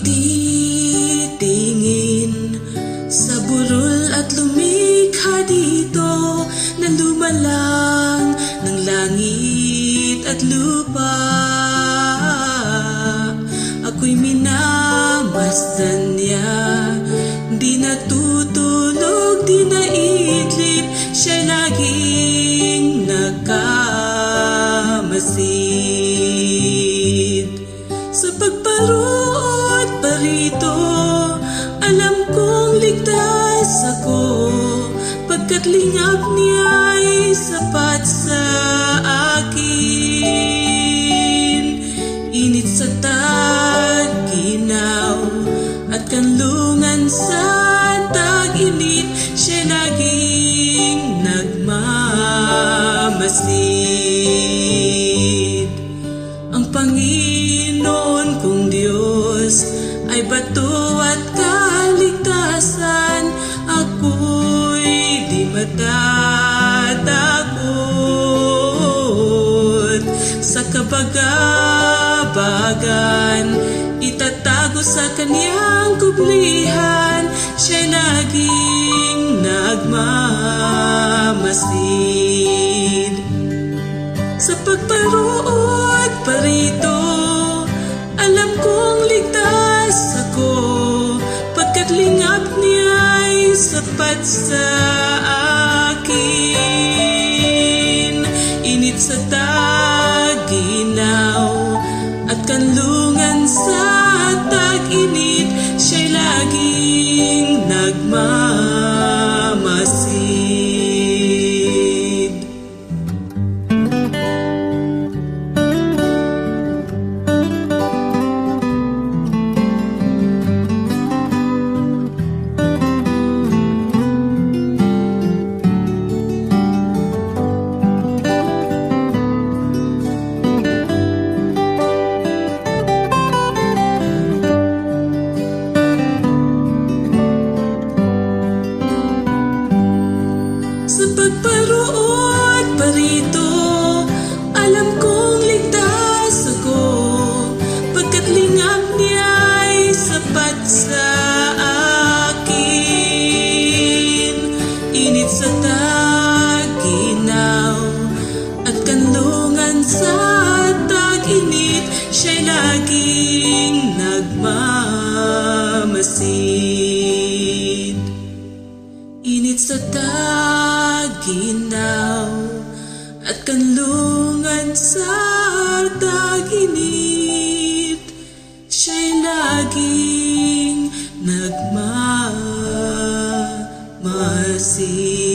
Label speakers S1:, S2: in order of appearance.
S1: pagtitingin sa burol at lumikha dito na lumalang ng langit at lupa. Ako'y minamasdan niya, di natutulog, di naidlip, siya'y laging nakamasid. Sa pagparoot parito, alam kong ligtas ako, pagkat lingap niya'y sapat sa akin. Init sa tag-inaw at kanlungan sa tag-init, siya'y laging nagmamasid. Ang Panginoon kong Diyos ay bato at kaligtasan, ako'y di matatakot. Sa kabagabagan, itatago sa kaniyang kublihan, siya'y laging nagmamasid. Sa pagparoot parito, alam kong ligtas ako, pagkat lingap niya'y sapat sa akin. Init sa tag-inaw at kanlungan sa tag-init, siya'y laging nagmamasid. Sa pagparoot parito, alam kong ligtas ako, pagkat lingap niya'y sapat sa akin. Init sa tag-inaw at kanlungan sa tag-init, siya'y laging nagmamasid. Init sa tag-inaw at kanlungan sa tag-init, siya'y laging nagmamasid.